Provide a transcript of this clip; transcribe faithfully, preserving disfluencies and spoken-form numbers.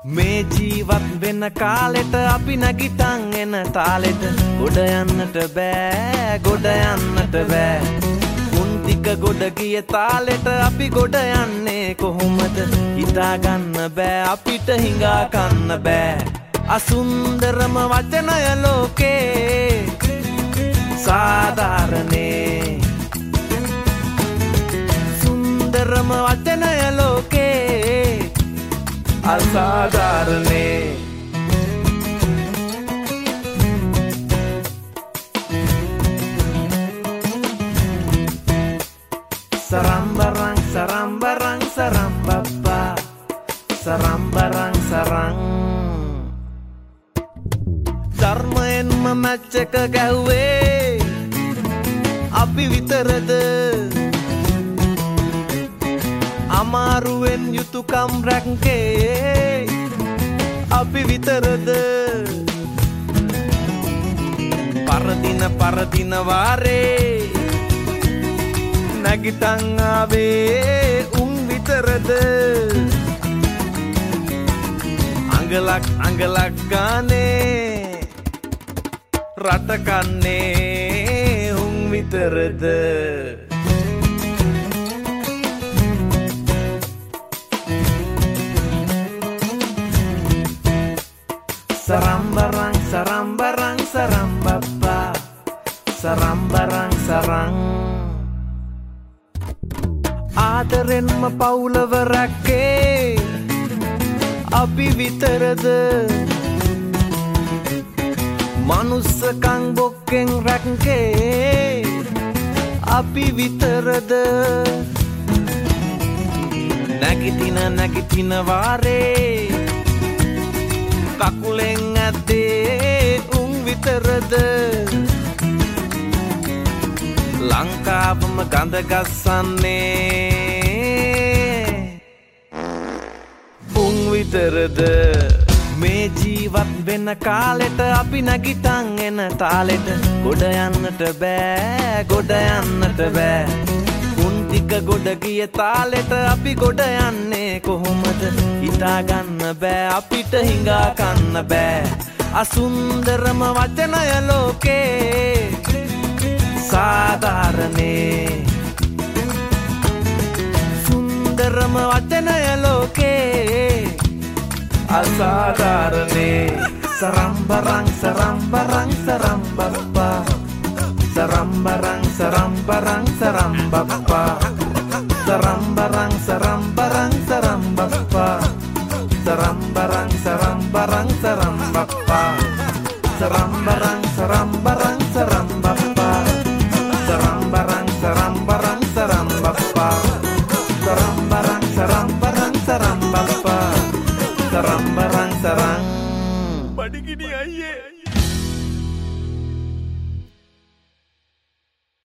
මේ ජීවත් වෙන කාලෙට අපි නැගිටන් එන තාලෙට ගොඩ යන්නට බෑ ගොඩ යන්නට බෑ උන්තික ගොඩ ගිය තාලෙට අපි ගොඩ යන්නේ කොහොමද හිතා ගන්න බෑ අපිට හිඟා කන්න බෑ අසුන්දරම වචනය ලෝකේ සාධාරණේ සුන්දරම වචනය ලෝකේ අසාධාරණේ Sarambarang sarambarang sarambaba Sarambarang sarang ධර්මයෙන් මැච් එක ගැහුවේ අපි විතරද අමාරුවෙන් යුතුයකම් රැක්කේ අපි විතරද පරදින පරදින වාරේ නැගිටන් ආවේ උන් විතරද අඟලක් අඟලක් ගානේ රට කන්නේ උන් විතරද Sarambarang sarambarang sarambaba Sarambarang sarang ආදරෙන්ම පවුලව රැක්කේ අපි විතරද මනුස්සකම් බොක්කෙන් රැක්කේ අපි විතරද නැගිටින නැගිටින වාරේ කකුලෙන් ඇද්දේ උන් විතරද ලංකාවම ගඳ ගස්සන්නේ උන් විතරද මේ ජීවත් වෙන කාලෙට අපි නැගිටන් එන තාලෙට ගොඩ යන්නට බෑ ගොඩ යන්නට බෑ උන් ටික ගොඩ ගිය තාලෙට අපි ගොඩ යන්නේ කොහොමද හිතා ගන්න බෑ අපිට හිඟා කන්න බෑ අසුන්දරම වචනය ලෝකේ සාධාරණේ සුන්දරම වචනය ලෝකේ අසාධාරණේ සරම්බරං සරම්බරං සරම්බබ්බා සරම්බරං සරම්බරං සරම්බබ්බා සරම්බරං සරම්බරං සරම්බබ්බා සරම්බරං සරම්බරං සරම්බබ්බා සරම්බරං සරම්බරං සරම්බබ්බා Sarambarang sarambarang sarambappa